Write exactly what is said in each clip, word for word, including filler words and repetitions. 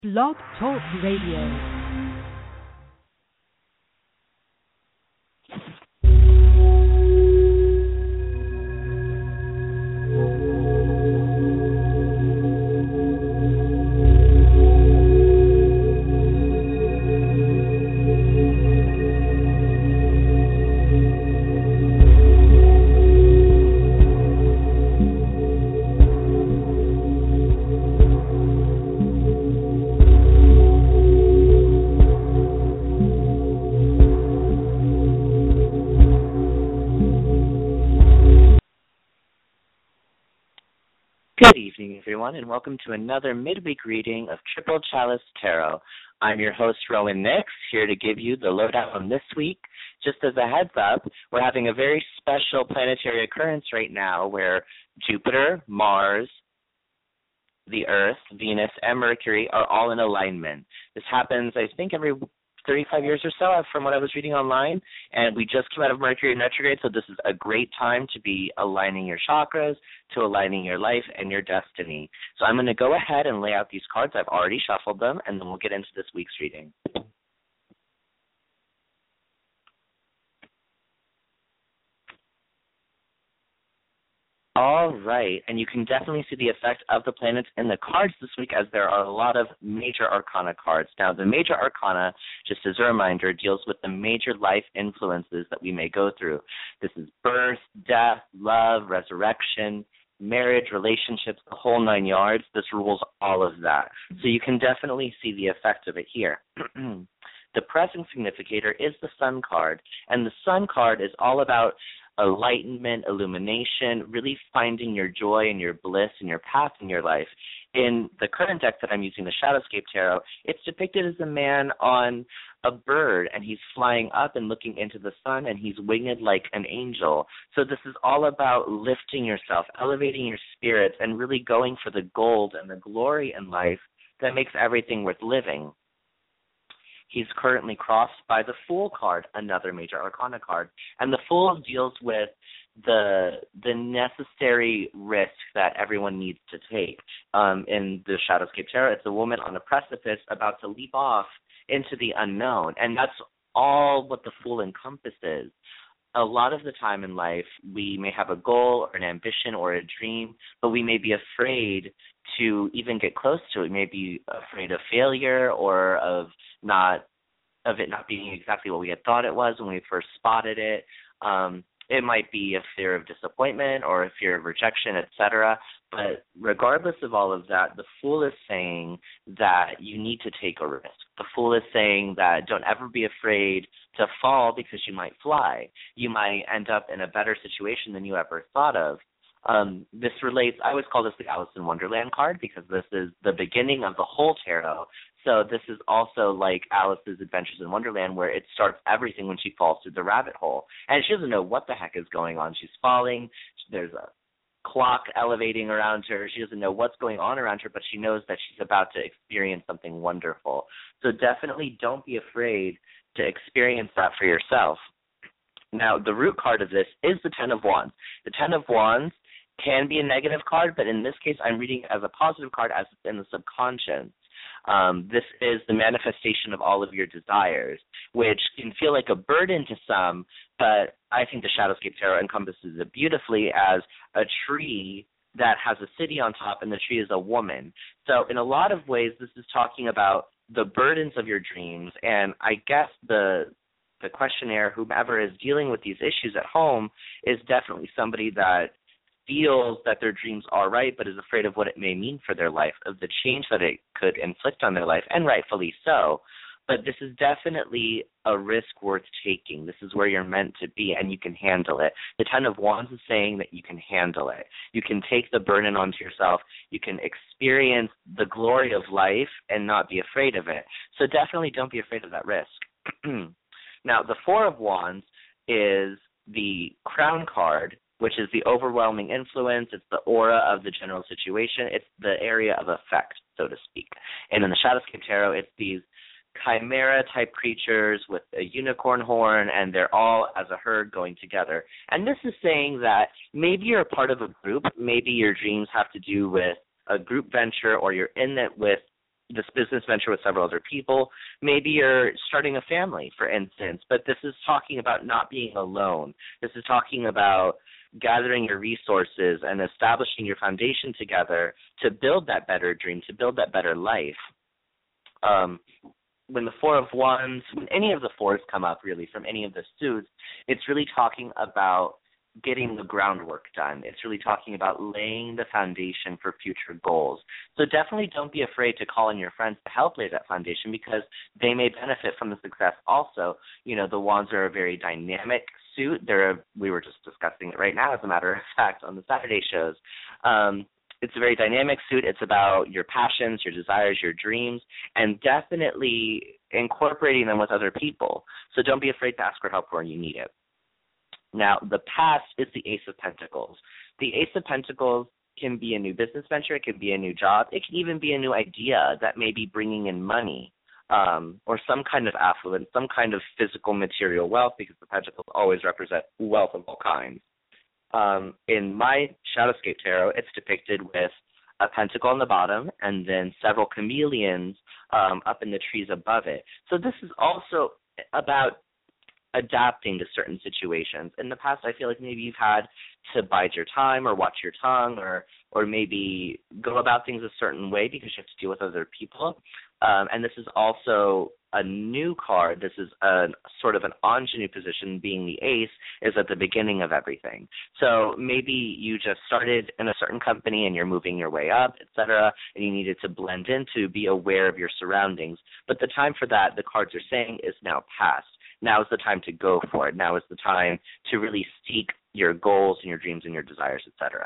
Blog Talk Radio. Good evening, everyone, and welcome to another midweek reading of Triple Chalice Tarot. I'm your host, Rowan Nix, here to give you the lowdown on this week. Just as a heads up, we're having a very special planetary occurrence right now where Jupiter, Mars, the Earth, Venus, and Mercury are all in alignment. This happens, I think, every thirty-five years or so from what I was reading online, and we just came out of Mercury in retrograde, so this is a great time to be aligning your chakras, to aligning your life and your destiny. So I'm going to go ahead and lay out these cards. I've already shuffled them, and then we'll get into this week's reading. All right, and you can definitely see the effect of the planets in the cards this week as there are a lot of major arcana cards. Now, the major arcana, just as a reminder, deals with the major life influences that we may go through. This is birth, death, love, resurrection, marriage, relationships, the whole nine yards. This rules all of that. So you can definitely see the effect of it here. The present significator is the Sun card, and the Sun card is all about enlightenment, illumination, really finding your joy and your bliss and your path in your life. In the current deck that I'm using, the Shadowscape Tarot, it's depicted as a man on a bird, and he's flying up and looking into the sun, and he's winged like an angel. So this is all about lifting yourself, elevating your spirits, and really going for the gold and the glory in life that makes everything worth living. He's currently crossed by the Fool card, another major arcana card. And the Fool deals with the the necessary risk that everyone needs to take. Um, in the Shadowscape Tarot, it's a woman on a precipice about to leap off into the unknown. And that's all what the Fool encompasses. A lot of the time in life, we may have a goal or an ambition or a dream, but we may be afraid to even get close to it. We may be afraid of failure or of not of it not being exactly what we had thought it was when we first spotted it. Um, it might be a fear of disappointment or a fear of rejection, et cetera. But regardless of all of that, the Fool is saying that you need to take a risk. The Fool is saying that don't ever be afraid to fall because you might fly. You might end up in a better situation than you ever thought of. Um, this relates, I always call this the Alice in Wonderland card because this is the beginning of the whole tarot. So this is also like Alice's Adventures in Wonderland where it starts everything when she falls through the rabbit hole. And she doesn't know what the heck is going on. She's falling. There's a clock elevating around her. She doesn't know what's going on around her, but she knows that she's about to experience something wonderful. So definitely don't be afraid to experience that for yourself. Now, the root card of this is the Ten of Wands. The Ten of Wands can be a negative card, but in this case, I'm reading it as a positive card as it's in the subconscious. Um, this is the manifestation of all of your desires, which can feel like a burden to some, but I think the Shadowscape Tarot encompasses it beautifully as a tree that has a city on top, and the tree is a woman. So in a lot of ways, this is talking about the burdens of your dreams, and I guess the the questionnaire, whomever is dealing with these issues at home, is definitely somebody that feels that their dreams are right but is afraid of what it may mean for their life, of the change that it could inflict on their life, and rightfully so. But this is definitely a risk worth taking. This is where you're meant to be, and you can handle it. The Ten of Wands is saying that you can handle it. You can take the burden onto yourself. You can experience the glory of life and not be afraid of it. So definitely don't be afraid of that risk. Now, the Four of Wands is the Crown card, which is the overwhelming influence. It's the aura of the general situation. It's the area of effect, so to speak. And in the Shadowscape Tarot, it's these chimera-type creatures with a unicorn horn, and they're all as a herd going together. And this is saying that maybe you're a part of a group. Maybe your dreams have to do with a group venture, or you're in it with this business venture with several other people. Maybe you're starting a family, for instance, but this is talking about not being alone. This is talking about gathering your resources and establishing your foundation together to build that better dream, to build that better life. Um, when the Four of Wands, when any of the fours come up, really, from any of the suits, it's really talking about getting the groundwork done. It's really talking about laying the foundation for future goals. So definitely don't be afraid to call in your friends to help lay that foundation, because they may benefit from the success also. You know, the Wands are a very dynamic suit. They're a, we were just discussing it right now, as a matter of fact, on the Saturday shows. Um, it's a very dynamic suit. It's about your passions, your desires, your dreams, and definitely incorporating them with other people. So don't be afraid to ask for help when you need it. Now, the past is the Ace of Pentacles. The Ace of Pentacles can be a new business venture. It can be a new job. It can even be a new idea that may be bringing in money, um, or some kind of affluence, some kind of physical material wealth, because the Pentacles always represent wealth of all kinds. Um, in my Shadowscape Tarot, it's depicted with a pentacle on the bottom and then several chameleons um, up in the trees above it. So this is also about adapting to certain situations. In the past, I feel like maybe you've had to bide your time or watch your tongue, or or maybe go about things a certain way because you have to deal with other people. Um, and this is also a new card. This is a sort of an ingenue position, being the ace, is at the beginning of everything. So maybe you just started in a certain company and you're moving your way up, et cetera, and you needed to blend in to be aware of your surroundings. But the time for that, the cards are saying, is now past. Now is the time to go for it. Now is the time to really seek your goals and your dreams and your desires, et cetera.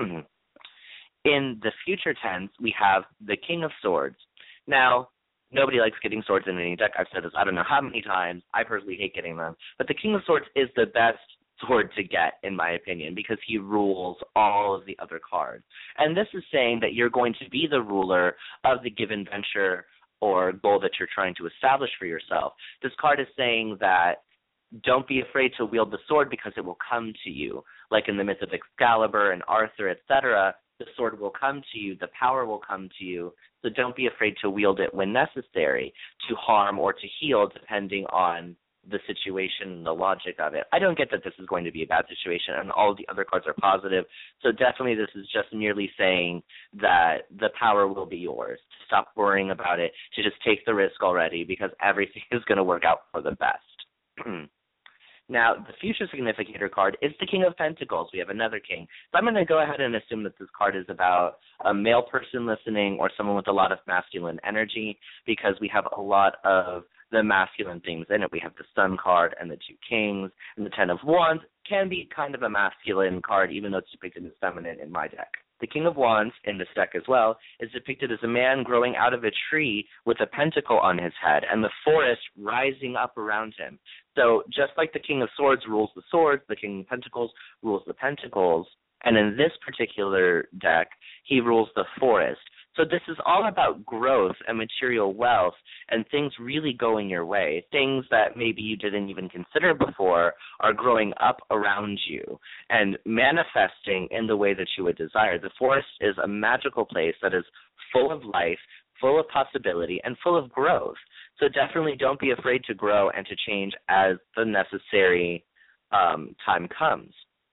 In the future tense, we have the King of Swords. Now, nobody likes getting swords in any deck. I've said this I don't know how many times. I personally hate getting them. But the King of Swords is the best sword to get, in my opinion, because he rules all of the other cards. And this is saying that you're going to be the ruler of the given venture or goal that you're trying to establish for yourself. This card is saying that don't be afraid to wield the sword, because it will come to you. Like in the myth of Excalibur and Arthur, et cetera, the sword will come to you, the power will come to you, so don't be afraid to wield it when necessary, to harm or to heal, depending on the situation and the logic of it. I don't get that this is going to be a bad situation, and all of the other cards are positive, so definitely this is just merely saying that the power will be yours, to stop worrying about it, to just take the risk already, because everything is going to work out for the best. Now, the future significator card is the King of Pentacles. We have another king. So I'm going to go ahead and assume that this card is about a male person listening, or someone with a lot of masculine energy, because we have a lot of the masculine things in it. We have the Sun card and the two kings, and the Ten of Wands can be kind of a masculine card, even though it's depicted as feminine in my deck. The King of Wands in this deck as well is depicted as a man growing out of a tree with a pentacle on his head and the forest rising up around him. So just like the King of Swords rules the swords, the King of Pentacles rules the pentacles, and in this particular deck, he rules the forest. So this is all about growth and material wealth and things really going your way. Things that maybe you didn't even consider before are growing up around you and manifesting in the way that you would desire. The forest is a magical place that is full of life, full of possibility, and full of growth. So definitely don't be afraid to grow and to change as the necessary um, time comes.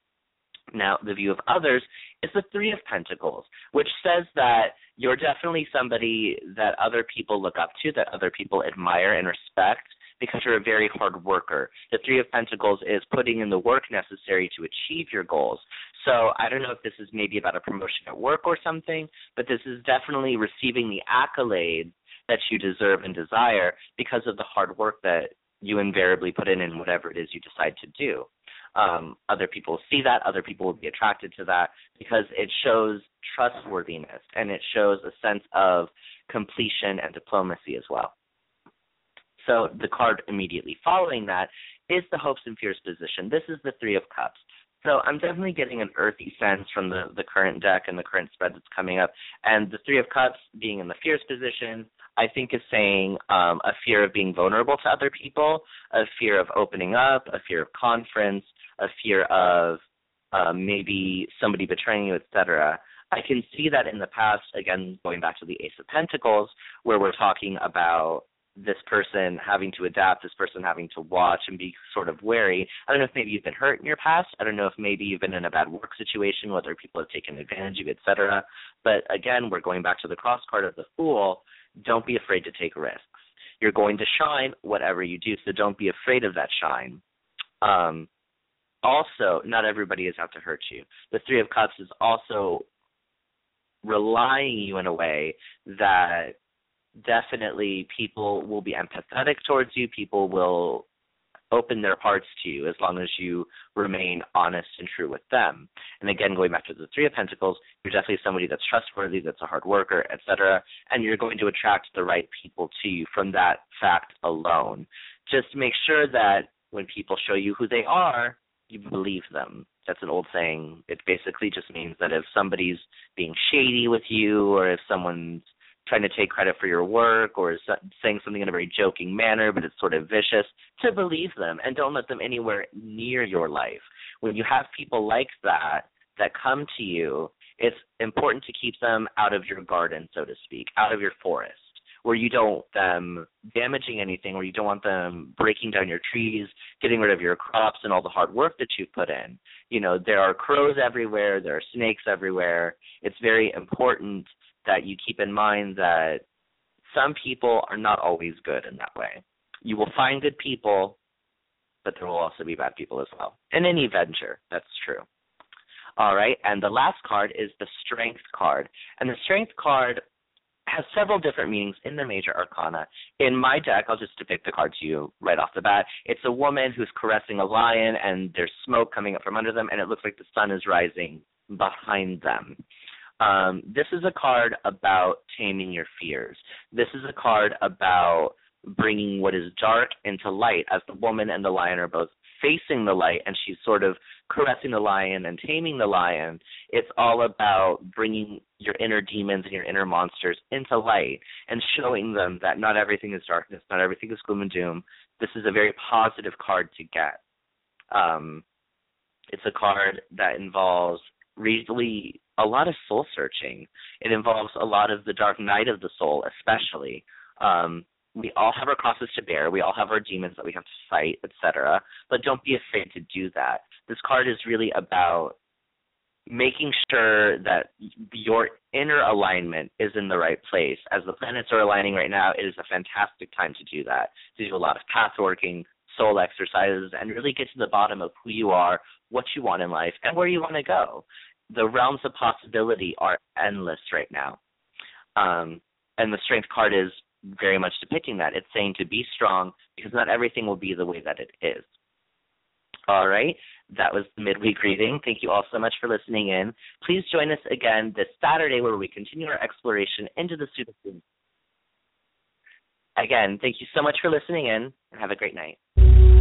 Now, the view of others is the Three of Pentacles, which says that you're definitely somebody that other people look up to, that other people admire and respect, because you're a very hard worker. The Three of Pentacles is putting in the work necessary to achieve your goals. So I don't know if this is maybe about a promotion at work or something, but this is definitely receiving the accolades that you deserve and desire because of the hard work that you invariably put in in whatever it is you decide to do. Um, other people see that, other people will be attracted to that, because it shows trustworthiness and it shows a sense of completion and diplomacy as well. So the card immediately following that is the Hopes and Fears position. This is the Three of Cups. So I'm definitely getting an earthy sense from the, the current deck and the current spread that's coming up. And the Three of Cups being in the Fears position, I think is saying um, a fear of being vulnerable to other people, a fear of opening up, a fear of conference, a fear of uh, maybe somebody betraying you, et cetera. I can see that in the past, again, going back to the Ace of Pentacles, where we're talking about this person having to adapt, this person having to watch and be sort of wary. I don't know if maybe you've been hurt in your past. I don't know if maybe you've been in a bad work situation, whether people have taken advantage of you, et cetera. But again, we're going back to the cross card of the Fool. Don't be afraid to take risks. You're going to shine whatever you do, so don't be afraid of that shine. Um, also, not everybody is out to hurt you. The Three of Cups is also relying you in a way that definitely people will be empathetic towards you. People will open their hearts to you as long as you remain honest and true with them. And again, going back to the Three of Pentacles, you're definitely somebody that's trustworthy, that's a hard worker, et cetera, and you're going to attract the right people to you from that fact alone. Just make sure that when people show you who they are, you believe them. That's an old saying. It basically just means that if somebody's being shady with you, or if someone's trying to take credit for your work, or saying something in a very joking manner, but it's sort of vicious, to believe them and don't let them anywhere near your life. When you have people like that that come to you, it's important to keep them out of your garden, so to speak, out of your forest, where you don't want them damaging anything, where you don't want them breaking down your trees, getting rid of your crops and all the hard work that you've put in. You know, there are crows everywhere, there are snakes everywhere. It's very important that you keep in mind that some people are not always good in that way. You will find good people, but there will also be bad people as well. In any venture, that's true. All right, and the last card is the Strength card. And the Strength card has several different meanings in the major arcana. In my deck, I'll just depict the card to you right off the bat. It's a woman who's caressing a lion, and there's smoke coming up from under them, and it looks like the sun is rising behind them. Um, this is a card about taming your fears. This is a card about bringing what is dark into light, as the woman and the lion are both facing the light, and she's sort of caressing the lion and taming the lion. It's all about bringing your inner demons and your inner monsters into light and showing them that not everything is darkness, not everything is gloom and doom. This is a very positive card to get. Um, it's a card that involves really a lot of soul searching. It involves a lot of the dark night of the soul, especially. Um, we all have our crosses to bear. We all have our demons that we have to fight, et cetera. But don't be afraid to do that. This card is really about making sure that your inner alignment is in the right place. As the planets are aligning right now, it is a fantastic time to do that, to do a lot of path working, soul exercises, and really get to the bottom of who you are, what you want in life, and where you want to go. The realms of possibility are endless right now. Um, and the Strength card is very much depicting that. It's saying to be strong, because not everything will be the way that it is. All right, that was the midweek reading. Thank you all so much for listening in. Please join us again this Saturday, where we continue our exploration into the pseudoscience. Again, thank you so much for listening in, and have a great night.